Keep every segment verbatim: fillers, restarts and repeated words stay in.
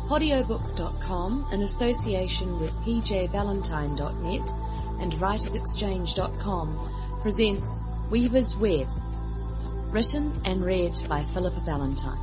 Podiobooks dot com, in association with p j valentine dot net and writers exchange dot com, presents Weaver's Web, written and read by Philippa Valentine.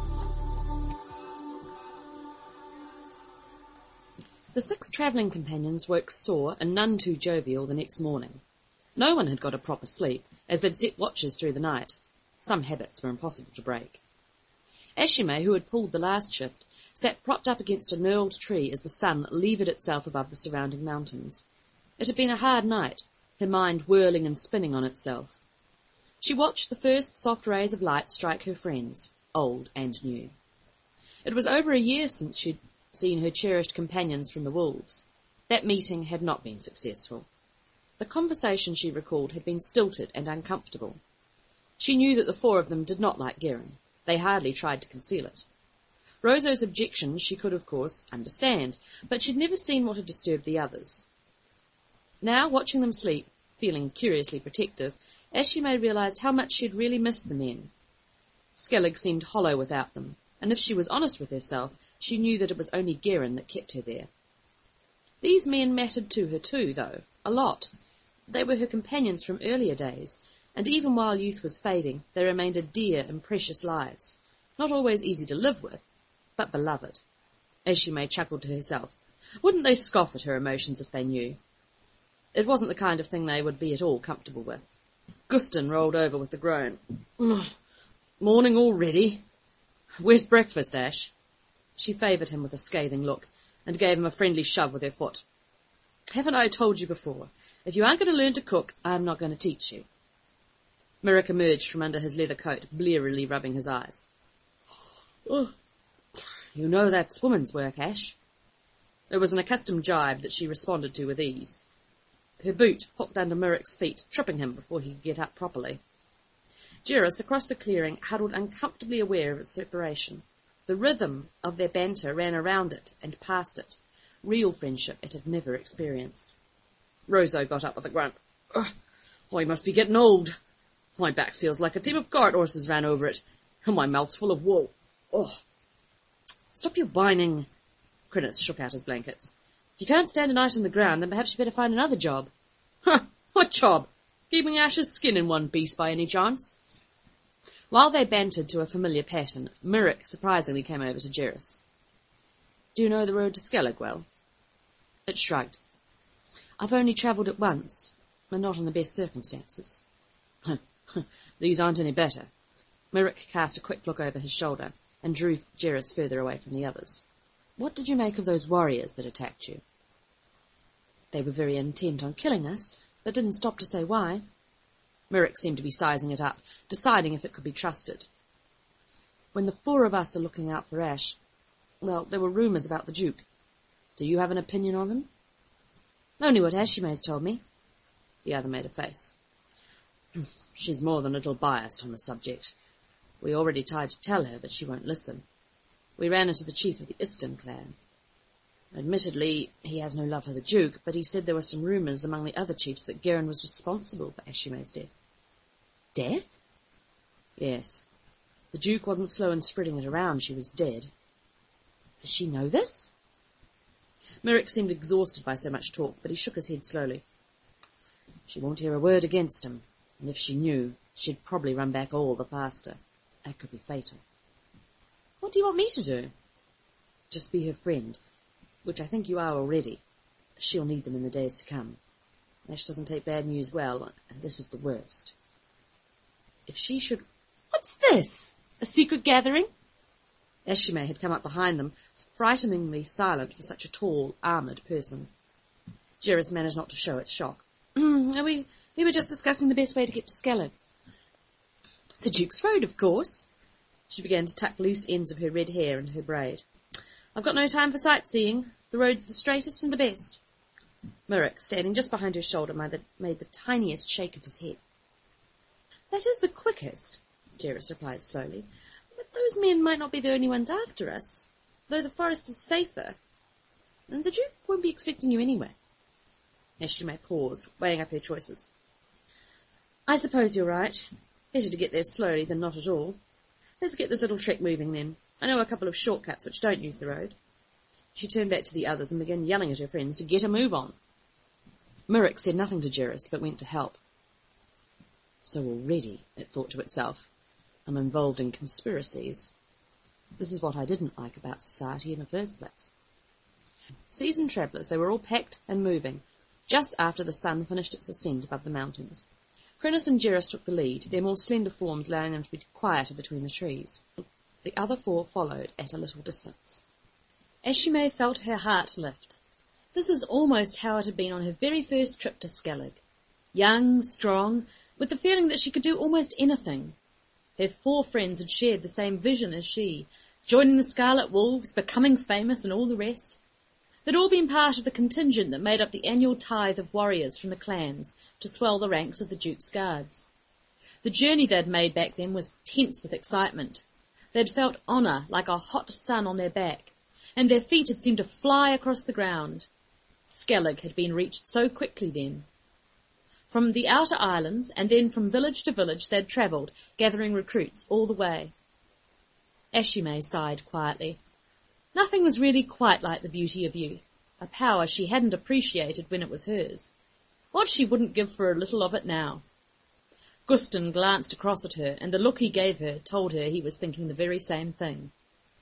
The six travelling companions woke sore and none too jovial the next morning. No one had got a proper sleep, as they'd set watches through the night. Some habits were impossible to break. Ashime, who had pulled the last shift, sat propped up against a gnarled tree as the sun levered itself above the surrounding mountains. It had been a hard night, her mind whirling and spinning on itself. She watched the first soft rays of light strike her friends, old and new. It was over a year since she'd seen her cherished companions from the wolves. That meeting had not been successful. The conversation, she recalled, had been stilted and uncomfortable. She knew that the four of them did not like Geraint. They hardly tried to conceal it. Roso's objections she could, of course, understand, but she'd never seen what had disturbed the others. Now, watching them sleep, feeling curiously protective, Ashime realised how much she had really missed the men. Skellig seemed hollow without them, and if she was honest with herself, she knew that it was only Geraint that kept her there. These men mattered to her too, though, a lot. They were her companions from earlier days, and even while youth was fading, they remained a dear and precious lives, not always easy to live with, but beloved. Ashime chuckled to herself. Wouldn't they scoff at her emotions if they knew? It wasn't the kind of thing they would be at all comfortable with. Guston rolled over with a groan. Morning already? Where's breakfast, Ash? She favoured him with a scathing look, and gave him a friendly shove with her foot. Haven't I told you before? If you aren't going to learn to cook, I'm not going to teach you. Mirek emerged from under his leather coat, blearily rubbing his eyes. Oh, you know that's woman's work, Ash. It was an accustomed jibe that she responded to with ease. Her boot hooked under Mirek's feet, tripping him before he could get up properly. Geras, across the clearing, huddled uncomfortably aware of its separation. The rhythm of their banter ran around it and past it, real friendship it had never experienced. Roso got up with a grunt. Oh, I must be getting old. My back feels like a team of cart horses ran over it, and my mouth's full of wool. Oh, stop your whining. Crinus shook out his blankets. If you can't stand a night on the ground, then perhaps you better find another job. Huh, what job? Keeping Ash's skin in one piece by any chance? While they bantered to a familiar pattern, Mirek surprisingly came over to Geras. Do you know the road to Skellig well? It shrugged. I've only travelled it once, and not in the best circumstances. These aren't any better. Mirek cast a quick look over his shoulder and drew Geras further away from the others. What did you make of those warriors that attacked you? They were very intent on killing us, but didn't stop to say why. Mirek seemed to be sizing it up, deciding if it could be trusted. When the four of us are looking out for Ash, well, there were rumours about the Duke. Do you have an opinion on him? Only what Ashime's told me. The other made a face. She's more than a little biased on the subject. We already tried to tell her, but she won't listen. We ran into the chief of the Iston clan. Admittedly, he has no love for the Duke, but he said there were some rumours among the other chiefs that Geraint was responsible for Ashime's death. Death? Yes. The Duke wasn't slow in spreading it around. She was dead. Does she know this? Mirek seemed exhausted by so much talk, but he shook his head slowly. She won't hear a word against him, and if she knew, she'd probably run back all the faster. That could be fatal. What do you want me to do? Just be her friend, which I think you are already. She'll need them in the days to come. Ash doesn't take bad news well, and this is the worst. If she should... What's this? A secret gathering? Ashime had come up behind them, frighteningly silent for such a tall, armoured person. Geras managed not to show its shock. Mm, we, we were just discussing the best way to get to Skellig. The Duke's Road, of course. She began to tuck loose ends of her red hair into her braid. I've got no time for sightseeing. The road's the straightest and the best. Mirek, standing just behind her shoulder, made the, made the tiniest shake of his head. That is the quickest, Geras replied slowly. But those men might not be the only ones after us, though the forest is safer. And the Duke won't be expecting you anyway. Ashime paused, weighing up her choices. I suppose you're right. Better to get there slowly than not at all. Let's get this little trek moving then. I know a couple of shortcuts which don't use the road. She turned back to the others and began yelling at her friends to get a move on. Mirek said nothing to Jerris, but went to help. So already, it thought to itself, I'm involved in conspiracies. This is what I didn't like about society in the first place. Seasoned travellers, they were all packed and moving, just after the sun finished its ascent above the mountains. Crinnis and Jerris took the lead, their more slender forms allowing them to be quieter between the trees. The other four followed at a little distance. Eshime felt her heart lift. This is almost how it had been on her very first trip to Skellig. Young, strong, with the feeling that she could do almost anything. Her four friends had shared the same vision as she, joining the Scarlet Wolves, becoming famous and all the rest. They'd all been part of the contingent that made up the annual tithe of warriors from the clans to swell the ranks of the Duke's Guards. The journey they'd made back then was tense with excitement. They'd felt honour like a hot sun on their back, and their feet had seemed to fly across the ground. Skellig had been reached so quickly then. From the outer islands, and then from village to village, they'd travelled, gathering recruits all the way. Eshime sighed quietly. Nothing was really quite like the beauty of youth, a power she hadn't appreciated when it was hers. What she wouldn't give for a little of it now. Guston glanced across at her, and the look he gave her told her he was thinking the very same thing.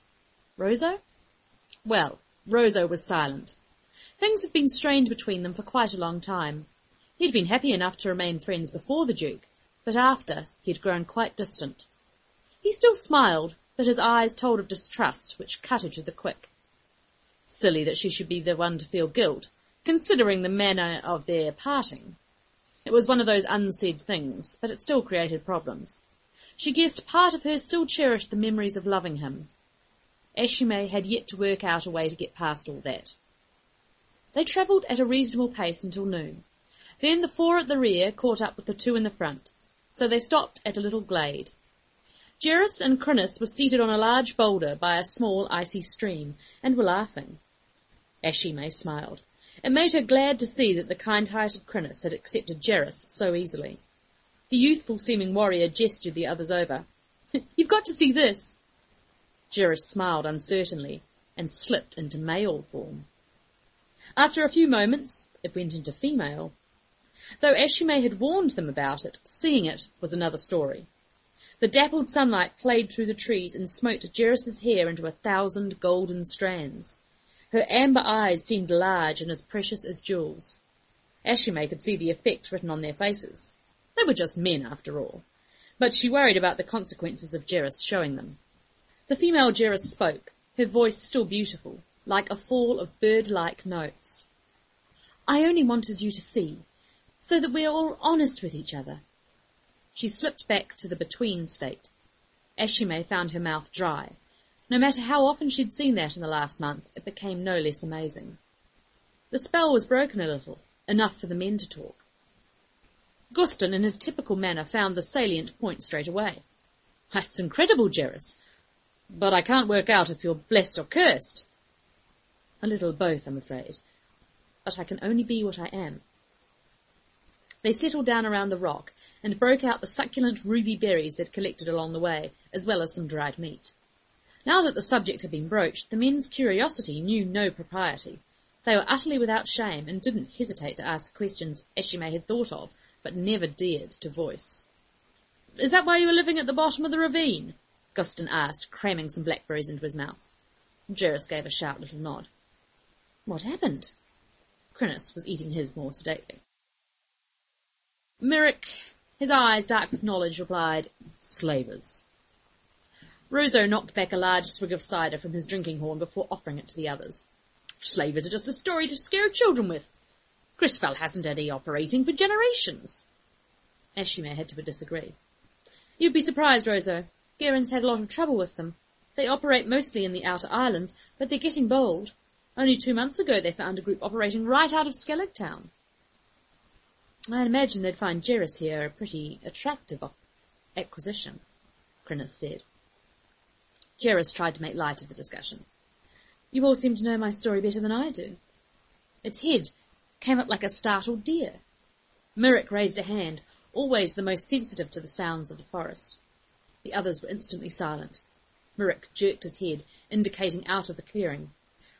Rozo? Well, Rozo was silent. Things had been strained between them for quite a long time. He'd been happy enough to remain friends before the Duke, but after he'd grown quite distant. He still smiled, but his eyes told of distrust, which cut her to the quick. Silly that she should be the one to feel guilt, considering the manner of their parting. It was one of those unsaid things, but it still created problems. She guessed part of her still cherished the memories of loving him. Eshime had yet to work out a way to get past all that. They travelled at a reasonable pace until noon. Then the four at the rear caught up with the two in the front, so they stopped at a little glade. Jerris and Crinnis were seated on a large boulder by a small icy stream, and were laughing. Eshime smiled. It made her glad to see that the kind-hearted Crinnis had accepted Jerris so easily. The youthful-seeming warrior gestured the others over. "You've got to see this." Jerris smiled uncertainly, and slipped into male form. After a few moments, it went into female. Though Eshime had warned them about it, seeing it was another story. The dappled sunlight played through the trees and smote Jerris's hair into a thousand golden strands. Her amber eyes seemed large and as precious as jewels. Eshime could see the effect written on their faces. They were just men, after all. But she worried about the consequences of Jerris showing them. The female Jerris spoke, her voice still beautiful, like a fall of bird-like notes. "I only wanted you to see, so that we're all honest with each other." She slipped back to the between state. Eshime found her mouth dry. No matter how often she'd seen that in the last month, it became no less amazing. The spell was broken a little, enough for the men to talk. Guston, in his typical manner, found the salient point straight away. "That's incredible, Jerris. But I can't work out if you're blessed or cursed." "A little both, I'm afraid. But I can only be what I am." They settled down around the rock, and broke out the succulent ruby berries they'd collected along the way, as well as some dried meat. Now that the subject had been broached, the men's curiosity knew no propriety. They were utterly without shame, and didn't hesitate to ask questions Eshime had thought of, but never dared to voice. "Is that why you were living at the bottom of the ravine?" Guston asked, cramming some blackberries into his mouth. Jerris gave a sharp little nod. "What happened?" Crinnis was eating his more sedately. Mirek, his eyes dark with knowledge, replied, "Slavers." Rozo knocked back a large swig of cider from his drinking horn before offering it to the others. "Slavers are just a story to scare children with. Grisfell hasn't had any operating for generations." Eshime had to disagree. "You'd be surprised, Rozo. Garen's had a lot of trouble with them. They operate mostly in the outer islands, but they're getting bold. Only two months ago they found a group operating right out of Skellig town." "I'd imagine they'd find Jerris here a pretty attractive acquisition," Crinnis said. Jerris tried to make light of the discussion. "You all seem to know my story better than I do." Its head came up like a startled deer. Mirek raised a hand, always the most sensitive to the sounds of the forest. The others were instantly silent. Mirek jerked his head, indicating out of the clearing.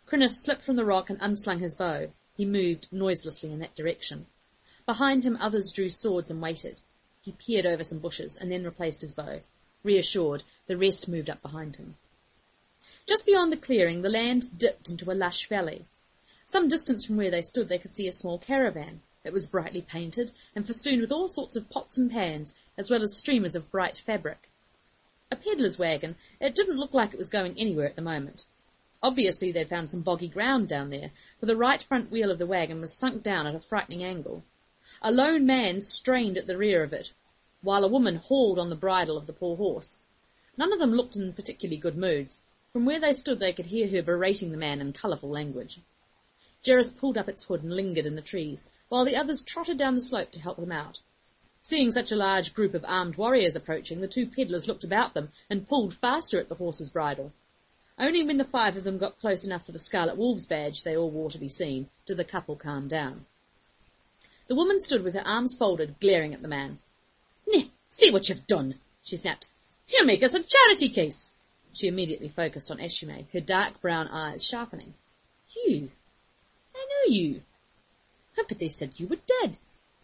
Crinus slipped from the rock and unslung his bow. He moved noiselessly in that direction. Behind him others drew swords and waited. He peered over some bushes and then replaced his bow. Reassured, the rest moved up behind him. Just beyond the clearing, the land dipped into a lush valley. Some distance from where they stood, they could see a small caravan. It was brightly painted and festooned with all sorts of pots and pans, as well as streamers of bright fabric. A peddler's wagon, it didn't look like it was going anywhere at the moment. Obviously they'd found some boggy ground down there, for the right front wheel of the wagon was sunk down at a frightening angle. A lone man strained at the rear of it, while a woman hauled on the bridle of the poor horse. None of them looked in particularly good moods. From where they stood they could hear her berating the man in colourful language. Jerris pulled up its hood and lingered in the trees, while the others trotted down the slope to help them out. Seeing such a large group of armed warriors approaching, the two peddlers looked about them and pulled faster at the horse's bridle. Only when the five of them got close enough for the Scarlet Wolves badge they all wore to be seen, did the couple calm down. The woman stood with her arms folded, glaring at the man. "Nah, see what you've done," she snapped. "You make us a charity case." She immediately focused on Eshume, her dark brown eyes sharpening. "You? I know you. But they said you were dead."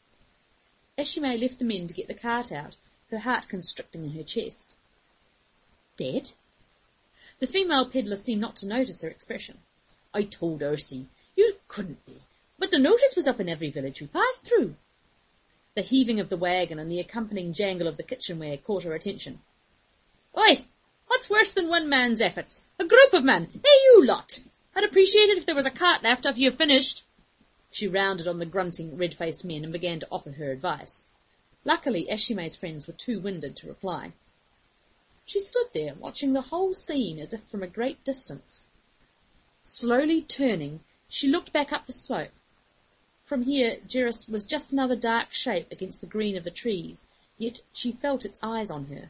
Eshume left the men to get the cart out, her heart constricting in her chest. "Dead?" The female peddler seemed not to notice her expression. "I told Ursie you couldn't be, but the notice was up in every village we passed through." The heaving of the wagon and the accompanying jangle of the kitchenware caught her attention. "Oi! What's worse than one man's efforts? A group of men! Hey, you lot! I'd appreciate it if there was a cart left after you've finished." She rounded on the grunting, red-faced men and began to offer her advice. Luckily, Eshume's friends were too winded to reply. She stood there, watching the whole scene as if from a great distance. Slowly turning, she looked back up the slope. From here, Jerris was just another dark shape against the green of the trees, yet she felt its eyes on her.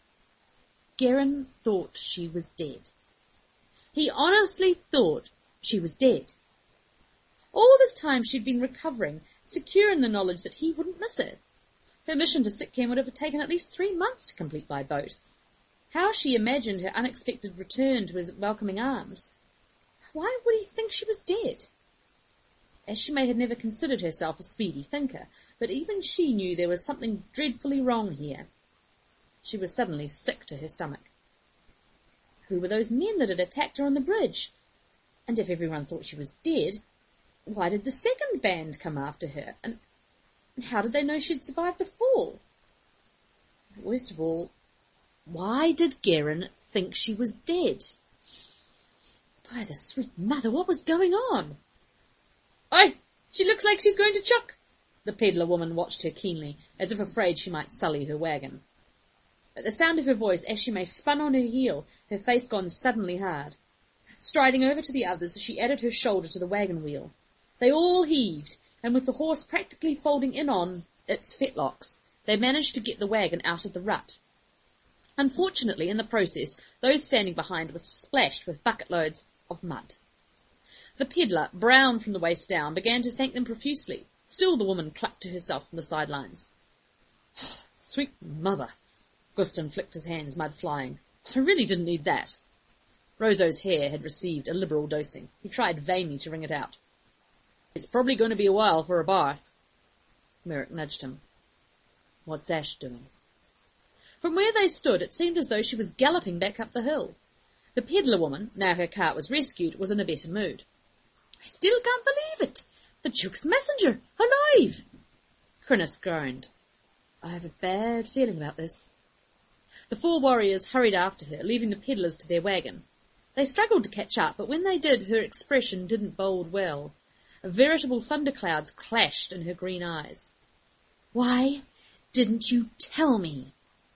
Garin thought she was dead. He honestly thought she was dead. All this time she'd been recovering, secure in the knowledge that he wouldn't miss her. Her mission to Sitcam would have taken at least three months to complete by boat. How she imagined her unexpected return to his welcoming arms. Why would he think she was dead? Eshume had never considered herself a speedy thinker, but even she knew there was something dreadfully wrong here. She was suddenly sick to her stomach. Who were those men that had attacked her on the bridge? And if everyone thought she was dead, why did the second band come after her? And how did they know she'd survived the fall? Worst of all, why did Garin think she was dead? By the sweet mother, what was going on? "Oi! She looks like she's going to chuck." The peddler woman watched her keenly, as if afraid she might sully her wagon. At the sound of her voice, Eshume spun on her heel, her face gone suddenly hard. Striding over to the others, she added her shoulder to the wagon wheel. They all heaved, and with the horse practically folding in on its fetlocks, they managed to get the wagon out of the rut. Unfortunately, in the process, those standing behind were splashed with bucket-loads of mud. The peddler, brown from the waist down, began to thank them profusely. Still the woman clucked to herself from the sidelines. "Sweet mother!" Guston flicked his hands, mud flying. "I really didn't need that." Rozo's hair had received a liberal dosing. He tried vainly to wring it out. "It's probably going to be a while for a bath." Merrick nudged him. "What's Ash doing?" From where they stood, it seemed as though she was galloping back up the hill. The peddler woman, now her cart was rescued, was in a better mood. "I still can't believe it! The Duke's messenger! Alive!" Crinus groaned. "I have a bad feeling about this." The four warriors hurried after her, leaving the peddlers to their wagon. They struggled to catch up, but when they did, her expression didn't bode well. Veritable thunderclouds clashed in her green eyes. "Why didn't you tell me?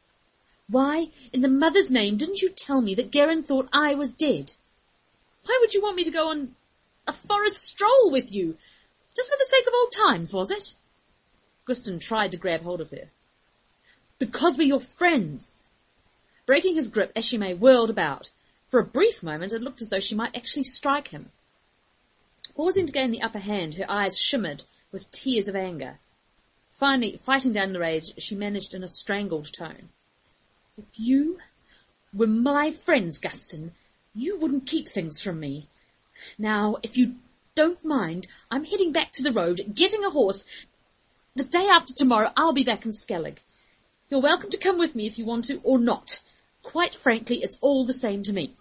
Why, in the mother's name, didn't you tell me that Garin thought I was dead? Why would you want me to go on a forest stroll with you? Just for the sake of old times, was it?" Guston tried to grab hold of her. "Because we're your friends." Breaking his grip, Eshume whirled about. For a brief moment it looked as though she might actually strike him. Pausing to gain the upper hand, her eyes shimmered with tears of anger. Finally, fighting down the rage, she managed in a strangled tone. "If you were my friends, Guston, you wouldn't keep things from me. Now, if you don't mind, I'm heading back to the road, getting a horse. The day after tomorrow, I'll be back in Skellig. You're welcome to come with me if you want to, or not. Quite frankly, it's all the same to me.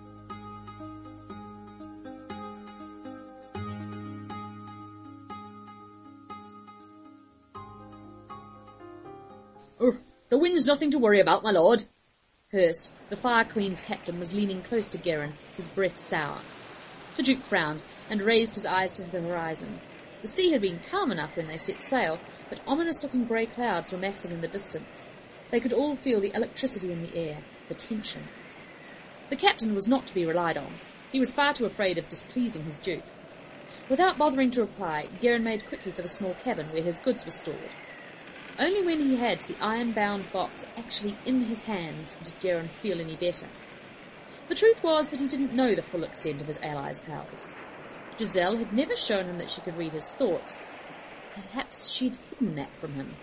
Oh, the wind's nothing to worry about, my lord. Hurst, the Fire Queen's captain, was leaning close to Gerin, his breath sour. The Duke frowned and raised his eyes to the horizon. The sea had been calm enough when they set sail, but ominous-looking grey clouds were massing in the distance. They could all feel the electricity in the air, the tension. The captain was not to be relied on. He was far too afraid of displeasing his Duke. Without bothering to reply, Gerin made quickly for the small cabin where his goods were stored. Only when he had the iron-bound box actually in his hands did Gerin feel any better. The truth was that he didn't know the full extent of his allies' powers. Giselle had never shown him that she could read his thoughts. Perhaps she'd hidden that from him.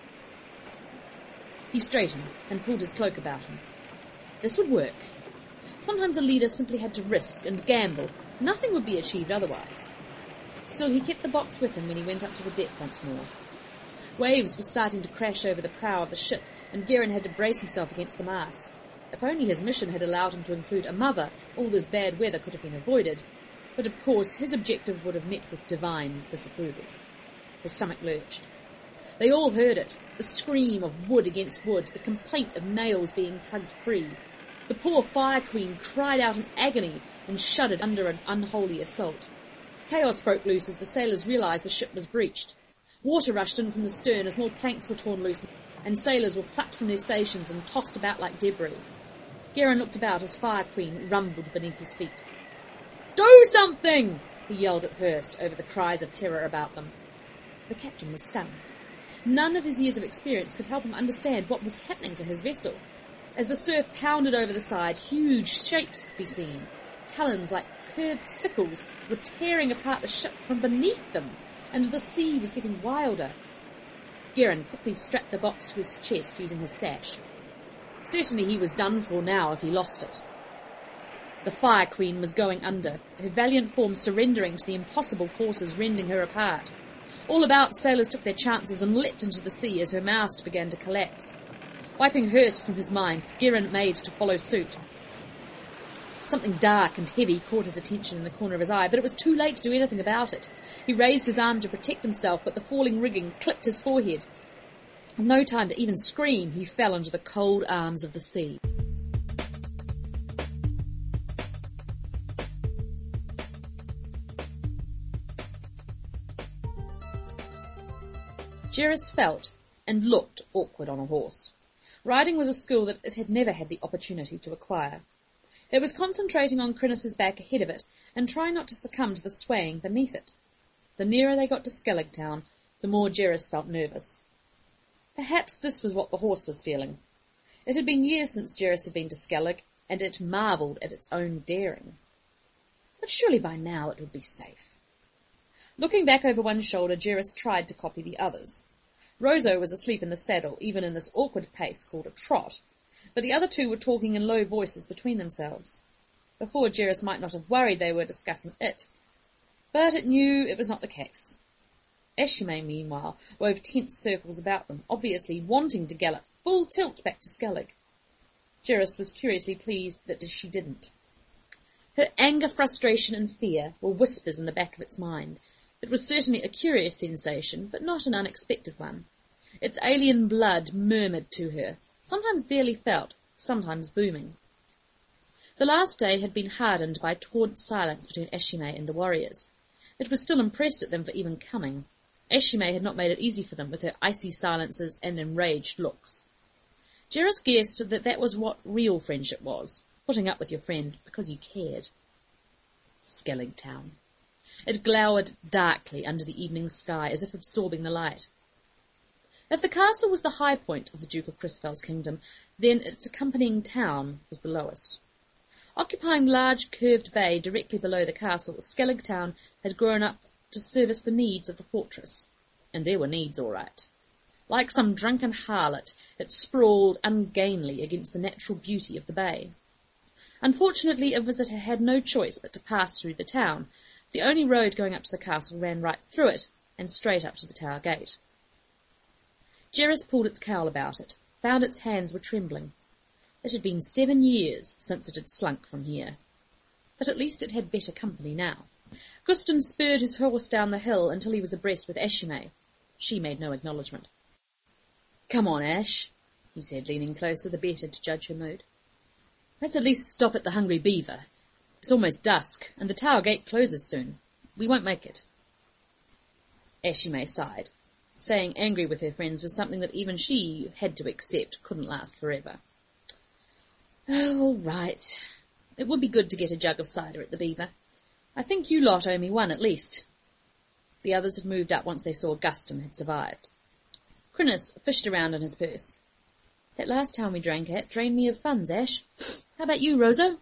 He straightened and pulled his cloak about him. This would work. Sometimes a leader simply had to risk and gamble. Nothing would be achieved otherwise. Still, he kept the box with him when he went up to the deck once more. Waves were starting to crash over the prow of the ship, and Gerin had to brace himself against the mast. If only his mission had allowed him to include a mother, all this bad weather could have been avoided. But of course, his objective would have met with divine disapproval. His stomach lurched. They all heard it, the scream of wood against wood, the complaint of nails being tugged free. The poor Fire Queen cried out in agony and shuddered under an unholy assault. Chaos broke loose as the sailors realised the ship was breached. Water rushed in from the stern as more planks were torn loose, and sailors were plucked from their stations and tossed about like debris. Gerin looked about as Fire Queen rumbled beneath his feet. "Do something!" he yelled at Hurst over the cries of terror about them. The captain was stunned. None of his years of experience could help him understand what was happening to his vessel. As the surf pounded over the side, huge shapes could be seen. Talons like curved sickles were tearing apart the ship from beneath them, and the sea was getting wilder. Gerin quickly strapped the box to his chest using his sash. Certainly he was done for now if he lost it. The Fire Queen was going under, her valiant form surrendering to the impossible forces rending her apart. All about, sailors took their chances and leapt into the sea as her mast began to collapse. Wiping Hurst from his mind, Gerin made to follow suit. Something dark and heavy caught his attention in the corner of his eye, but it was too late to do anything about it. He raised his arm to protect himself, but the falling rigging clipped his forehead. With no time to even scream, he fell into the cold arms of the sea. Geras felt and looked awkward on a horse. Riding was a skill that it had never had the opportunity to acquire. It was concentrating on Crinnis's back ahead of it and trying not to succumb to the swaying beneath it. The nearer they got to Skellig Town, the more Geras felt nervous. Perhaps this was what the horse was feeling. It had been years since Geras had been to Skellig, and it marvelled at its own daring. But surely by now it would be safe. Looking back over one shoulder, Geras tried to copy the others. Roseau was asleep in the saddle, even in this awkward pace called a trot, but the other two were talking in low voices between themselves. Before, Geras might not have worried they were discussing it, but it knew it was not the case. Eshime, meanwhile, wove tense circles about them, obviously wanting to gallop full tilt back to Skellig. Geras was curiously pleased that she didn't. Her anger, frustration, and fear were whispers in the back of its mind. It was certainly a curious sensation, but not an unexpected one. Its alien blood murmured to her, sometimes barely felt, sometimes booming. The last day had been hardened by taut silence between Eshime and the warriors. It was still impressed at them for even coming. Eshime had not made it easy for them with her icy silences and enraged looks. Geras guessed that that was what real friendship was, putting up with your friend because you cared. Skellig Town. It glowered darkly under the evening sky, as if absorbing the light. If the castle was the high point of the Duke of Crisfel's kingdom, then its accompanying town was the lowest. Occupying large curved bay directly below the castle, Skellig Town had grown up to service the needs of the fortress. And there were needs, all right. Like some drunken harlot, it sprawled ungainly against the natural beauty of the bay. Unfortunately, a visitor had no choice but to pass through the town, The only road going up to the castle ran right through it and straight up to the tower gate. Jerris pulled its cowl about it, found its hands were trembling. It had been seven years since it had slunk from here. But at least it had better company now. Guston spurred his horse down the hill until he was abreast with Ashimay. She made no acknowledgment. "Come on, Ash," he said, leaning closer, the better to judge her mood. "Let's at least stop at the Hungry Beaver. It's almost dusk, and the tower gate closes soon. We won't make it." Ashimay sighed. Staying angry with her friends was something that even she had to accept couldn't last forever. "Oh, all right. It would be good to get a jug of cider at the Beaver. I think you lot owe me one at least." The others had moved up once they saw Guston had survived. Crinnis fished around in his purse. "That last town we drank at drained me of funds, Ash. How about you, Roso?"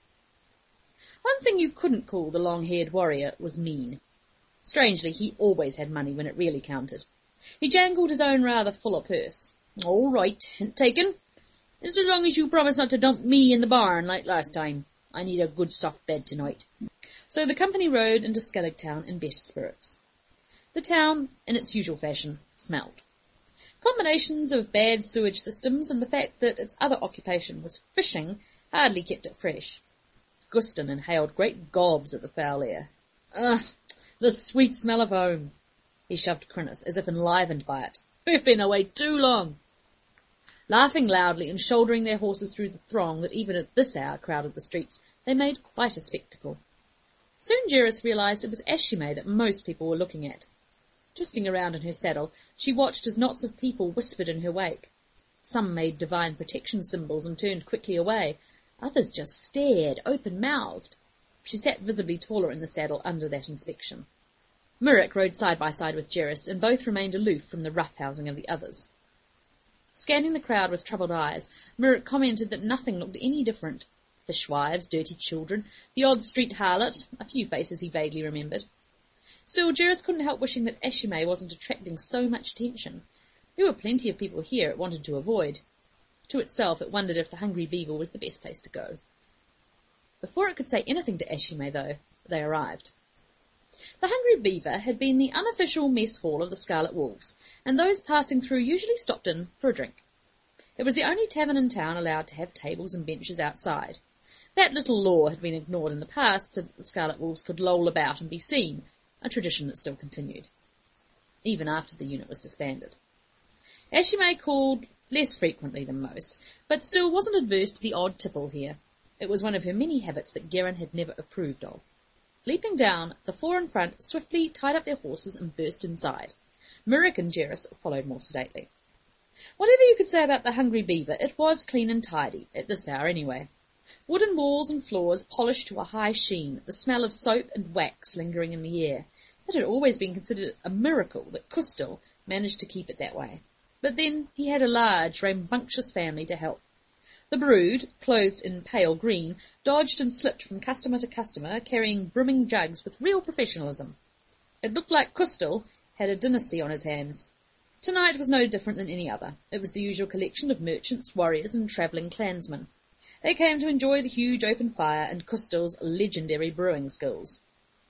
One thing you couldn't call the long-haired warrior was mean. Strangely, he always had money when it really counted. He jangled his own rather fuller purse. "All right, hint taken. Just as long as you promise not to dump me in the barn like last time. I need a good soft bed tonight." So the company rode into Skellig Town in better spirits. The town, in its usual fashion, smelled. Combinations of bad sewage systems and the fact that its other occupation was fishing hardly kept it fresh. Guston inhaled great gobs at the foul air. "Ugh, the sweet smell of home." He shoved Crinnis, as if enlivened by it. "We've been away too long." Laughing loudly and shouldering their horses through the throng that even at this hour crowded the streets, they made quite a spectacle. Soon Jerris realised it was Ashimay that most people were looking at. Twisting around in her saddle, she watched as knots of people whispered in her wake. Some made divine protection symbols and turned quickly away. Others just stared, open-mouthed. She sat visibly taller in the saddle under that inspection. Murick rode side by side with Jerris, and both remained aloof from the roughhousing of the others. Scanning the crowd with troubled eyes, Murick commented that nothing looked any different. Fishwives, dirty children, the odd street harlot, a few faces he vaguely remembered. Still, Jerris couldn't help wishing that Ashimay wasn't attracting so much attention. There were plenty of people here it wanted to avoid. To itself, it wondered if the Hungry Beaver was the best place to go. Before it could say anything to Ashimay, though, they arrived. The Hungry Beaver had been the unofficial mess hall of the Scarlet Wolves, and those passing through usually stopped in for a drink. It was the only tavern in town allowed to have tables and benches outside. That little law had been ignored in the past so that the Scarlet Wolves could loll about and be seen, a tradition that still continued, even after the unit was disbanded. Ashimay called less frequently than most, but still wasn't adverse to the odd tipple here. It was one of her many habits that Geraint had never approved of. Leaping down, the four in front swiftly tied up their horses and burst inside. Murick and Jerris followed more sedately. Whatever you could say about the Hungry Beaver, it was clean and tidy, at this hour anyway. Wooden walls and floors polished to a high sheen, the smell of soap and wax lingering in the air. It had always been considered a miracle that Custal managed to keep it that way. But then he had a large, rambunctious family to help. The brood, clothed in pale green, dodged and slipped from customer to customer, carrying brimming jugs with real professionalism. It looked like Custal had a dynasty on his hands. Tonight was no different than any other. It was the usual collection of merchants, warriors, and travelling clansmen. They came to enjoy the huge open fire and Custal's legendary brewing skills.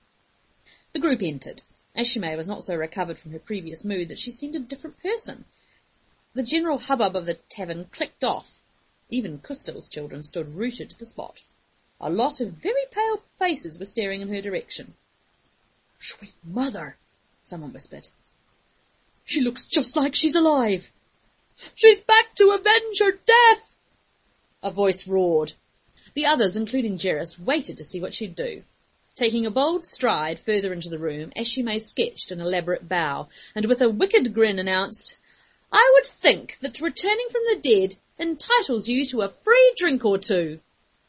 The group entered. Ashimay was not so recovered from her previous mood that she seemed a different person. The general hubbub of the tavern clicked off. Even Custal's children stood rooted to the spot. A lot of very pale faces were staring in her direction. "Sweet mother," someone whispered. "She looks just like she's alive." "She's back to avenge her death," a voice roared. The others, including Jerris, waited to see what she'd do. Taking a bold stride further into the room, Ashimay sketched an elaborate bow, and with a wicked grin announced, "I would think that returning from the dead entitles you to a free drink or two."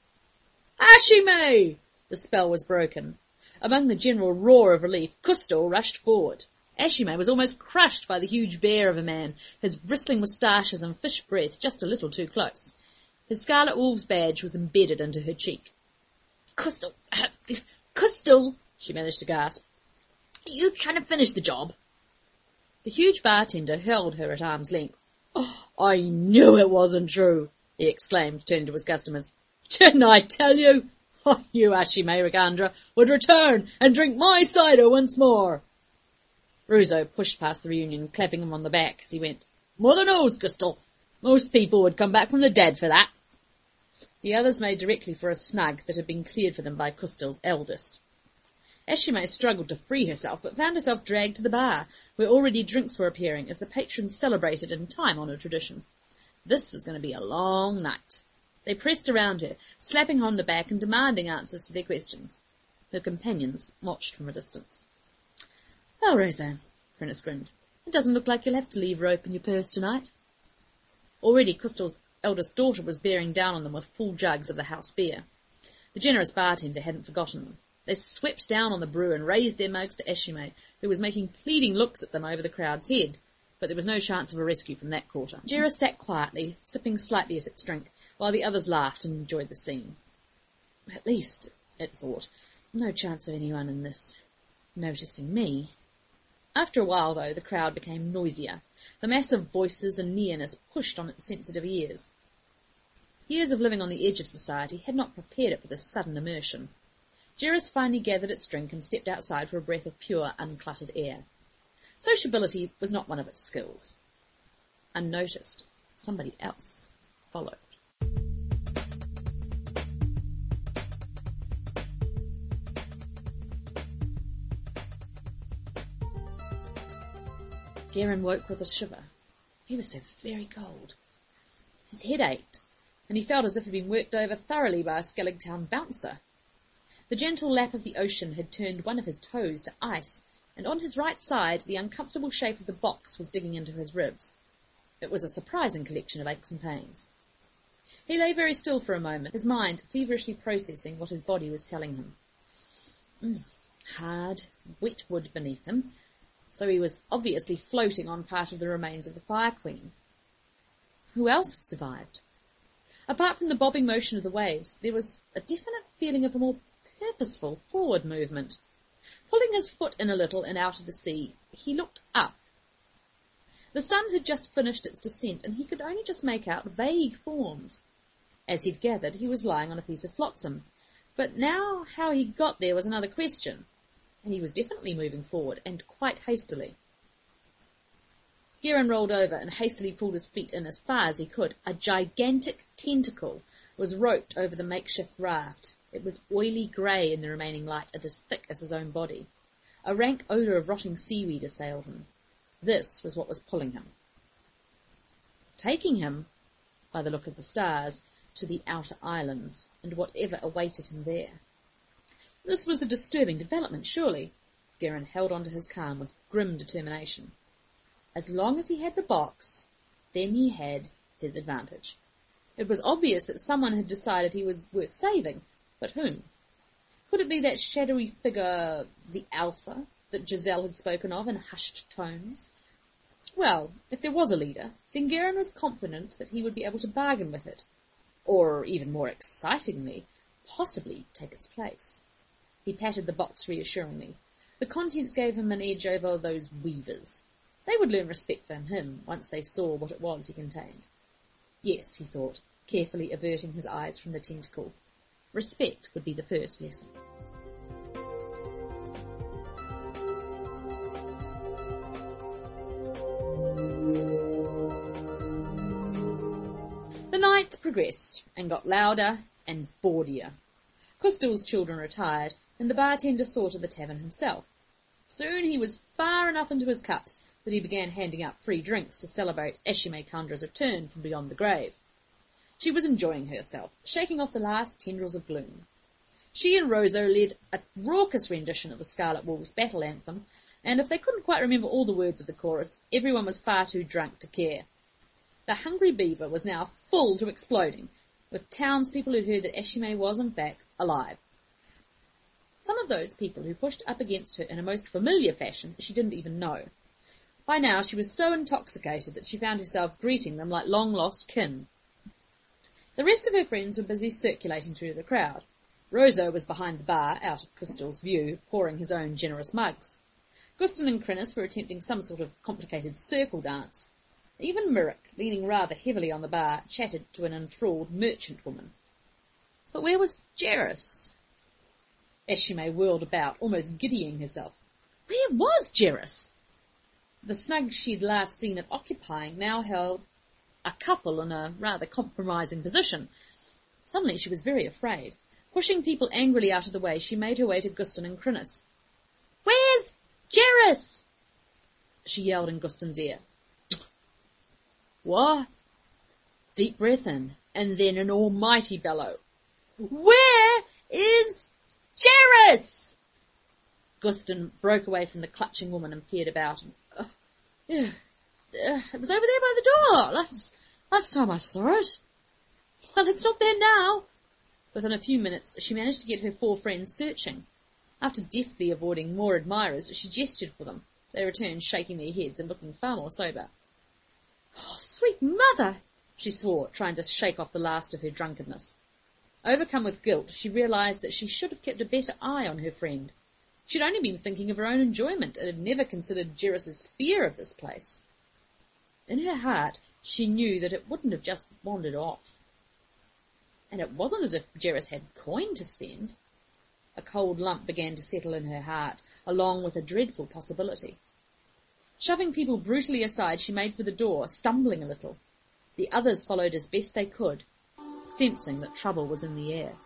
"Ashimay!" The spell was broken. Among the general roar of relief, Custal rushed forward. Ashimay was almost crushed by the huge bear of a man, his bristling moustaches and fish breath just a little too close. His Scarlet Wolf's badge was embedded into her cheek. "Custal, Custal," she managed to gasp. "Are you trying to finish the job?" The huge bartender held her at arm's length. "Oh, I knew it wasn't true," he exclaimed, turning to his customers. "Didn't I tell you? You, Ashime Rigandra, would return and drink my cider once more. Ruzo pushed past the reunion, clapping him on the back as he went. Mother knows, Gustel. Most people would come back from the dead for that. The others made directly for a snug that had been cleared for them by Kustel's eldest. Ashime struggled to free herself, but found herself dragged to the bar, where already drinks were appearing as the patrons celebrated in time-honoured tradition. This was going to be a long night. They pressed around her, slapping her on the back and demanding answers to their questions. Her companions watched from a distance. Well, Rosa, Prentice grinned, it doesn't look like you'll have to leave rope in your purse tonight. Already Kustel's eldest daughter was bearing down on them with full jugs of the house beer. The generous bartender hadn't forgotten them. They swept down on the brew and raised their mugs to Ashime, who was making pleading looks at them over the crowd's head, but there was no chance of a rescue from that quarter. Jera sat quietly, sipping slightly at its drink, while the others laughed and enjoyed the scene. At least, it thought, no chance of anyone in this noticing me. After a while, though, the crowd became noisier. The mass of voices and nearness pushed on its sensitive ears. Years of living on the edge of society had not prepared it for this sudden immersion. Jera finally gathered its drink and stepped outside for a breath of pure, uncluttered air. Sociability was not one of its skills. Unnoticed, somebody else followed. Garen woke with a shiver. He was so very cold. His head ached, and he felt as if he'd been worked over thoroughly by a Skellig Town bouncer. The gentle lap of the ocean had turned one of his toes to ice, and on his right side the uncomfortable shape of the box was digging into his ribs. It was a surprising collection of aches and pains. He lay very still for a moment, his mind feverishly processing what his body was telling him. Mm, hard, wet wood beneath him, so he was obviously floating on part of the remains of the Fire Queen. Who else had survived? Apart from the bobbing motion of the waves, there was a definite feeling of a more purposeful forward movement. Pulling his foot in a little and out of the sea, he looked up. The sun had just finished its descent, and he could only just make out vague forms. As he'd gathered, he was lying on a piece of flotsam, but now how he got there was another question, and he was definitely moving forward, and quite hastily. Garen rolled over and hastily pulled his feet in as far as he could. A gigantic tentacle was roped over the makeshift raft. It was oily grey in the remaining light, and as thick as his own body. A rank odour of rotting seaweed assailed him. This was what was pulling him. Taking him, by the look of the stars, to the outer islands, and whatever awaited him there. This was a disturbing development, surely. Garen held on to his calm with grim determination. As long as he had the box, then he had his advantage. It was obvious that someone had decided he was worth saving, but whom? Could it be that shadowy figure, the Alpha, that Giselle had spoken of in hushed tones? Well, if there was a leader, then Garen was confident that he would be able to bargain with it, or, even more excitingly, possibly take its place. He patted the box reassuringly. The contents gave him an edge over those weavers. They would learn respect from him once they saw what it was he contained. Yes, he thought, carefully averting his eyes from the tentacle. Respect would be the first lesson. The night progressed, and got louder and bawdier. Kustel's children retired, and the bartender saw to the tavern himself. Soon he was far enough into his cups that he began handing out free drinks to celebrate Ashime Kandra's return from beyond the grave. She was enjoying herself, shaking off the last tendrils of gloom. She and Rosa led a raucous rendition of the Scarlet Wolves battle anthem, and if they couldn't quite remember all the words of the chorus, everyone was far too drunk to care. The Hungry Beaver was now full to exploding, with townspeople who'd heard that Ashime was, in fact, alive. Some of those people who pushed up against her in a most familiar fashion she didn't even know. By now she was so intoxicated that she found herself greeting them like long-lost kin. The rest of her friends were busy circulating through the crowd. Rosa was behind the bar, out of Kustel's view, pouring his own generous mugs. Gustel and Crinnis were attempting some sort of complicated circle dance. Even Mirrick, leaning rather heavily on the bar, chatted to an enthralled merchant woman. But where was Jerris? Eshime whirled about, almost giddying herself. Where was Jerris? The snug she'd last seen it occupying now held a couple in a rather compromising position. Suddenly she was very afraid. Pushing people angrily out of the way, she made her way to Guston and Crinnis. Where's Jerris? She yelled in Guston's ear. What? Deep breath in, and then an almighty bellow. Where is Jerris? Guston broke away from the clutching woman and peered about him. Uh, yeah, uh, it was over there by the door. Last, last time I saw it. Well, it's not there now. Within a few minutes, she managed to get her four friends searching. After deftly avoiding more admirers, she gestured for them. They returned, shaking their heads and looking far more sober. Oh, sweet mother, she swore, trying to shake off the last of her drunkenness. Overcome with guilt, she realised that she should have kept a better eye on her friend. She'd only been thinking of her own enjoyment and had never considered Jerris's fear of this place. In her heart, she knew that it wouldn't have just wandered off. And it wasn't as if Jerris had coin to spend. A cold lump began to settle in her heart, along with a dreadful possibility. Shoving people brutally aside, she made for the door, stumbling a little. The others followed as best they could, sensing that trouble was in the air.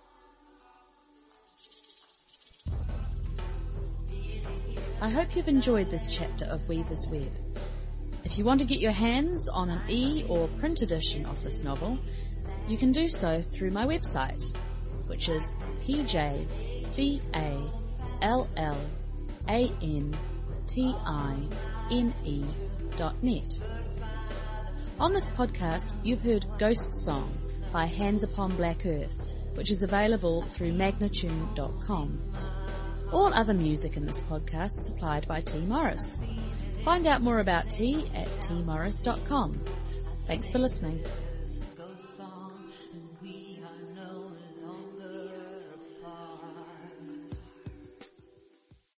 I hope you've enjoyed this chapter of Weaver's Web. If you want to get your hands on an e- or print edition of this novel, you can do so through my website, which is p j v a l l a n t i n e dot net. On this podcast, you've heard Ghost Song by Hands Upon Black Earth, which is available through magnatune dot com. All other music in this podcast is supplied by T. Morris. Find out more about T at t morris dot com. Thanks for listening.